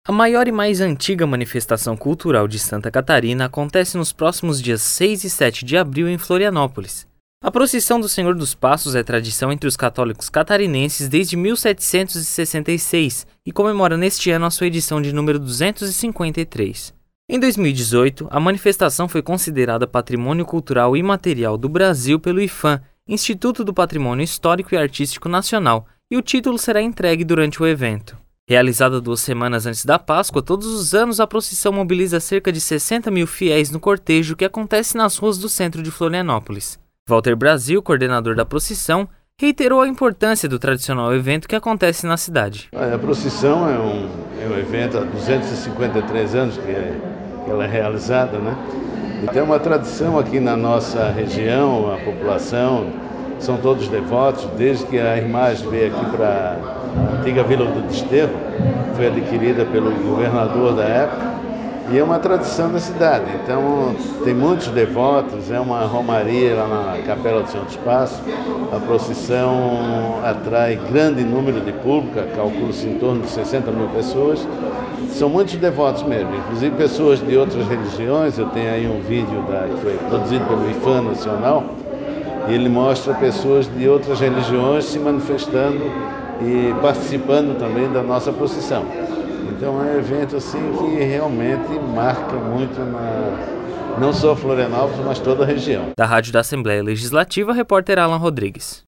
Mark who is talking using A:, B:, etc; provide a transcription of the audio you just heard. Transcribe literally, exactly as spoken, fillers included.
A: A maior e mais antiga manifestação cultural de Santa Catarina acontece nos próximos dias seis e sete de abril em Florianópolis. A procissão do Senhor dos Passos é tradição entre os católicos catarinenses desde mil setecentos e sessenta e seis e comemora neste ano a sua edição de número duzentos e cinquenta e três. Em dois mil e dezoito, a manifestação foi considerada Patrimônio Cultural Imaterial do Brasil pelo IPHAN, Instituto do Patrimônio Histórico e Artístico Nacional, e o título será entregue durante o evento. Realizada duas semanas antes da Páscoa, todos os anos a procissão mobiliza cerca de sessenta mil fiéis no cortejo que acontece nas ruas do centro de Florianópolis. Walter Brasil, coordenador da procissão, reiterou a importância do tradicional evento que acontece na cidade.
B: A procissão é um, é um evento há duzentos e cinquenta e três anos que, é, que ela é realizada, né? E tem uma tradição aqui na nossa região, a população, são todos devotos, desde que a imagem veio aqui para a antiga Vila do Desterro, foi adquirida pelo governador da época, e é uma tradição da cidade. Então tem muitos devotos, é uma romaria lá na Capela do Senhor dos Passos. A procissão atrai grande número de público, calcula-se em torno de sessenta mil pessoas. São muitos devotos mesmo, inclusive pessoas de outras religiões. Eu tenho aí um vídeo da, que foi produzido pelo IPHAN Nacional, e ele mostra pessoas de outras religiões se manifestando e participando também da nossa procissão. Então é um evento assim que realmente marca muito na, não só Florianópolis, mas toda a região.
A: Da Rádio da Assembleia Legislativa, repórter Alan Rodrigues.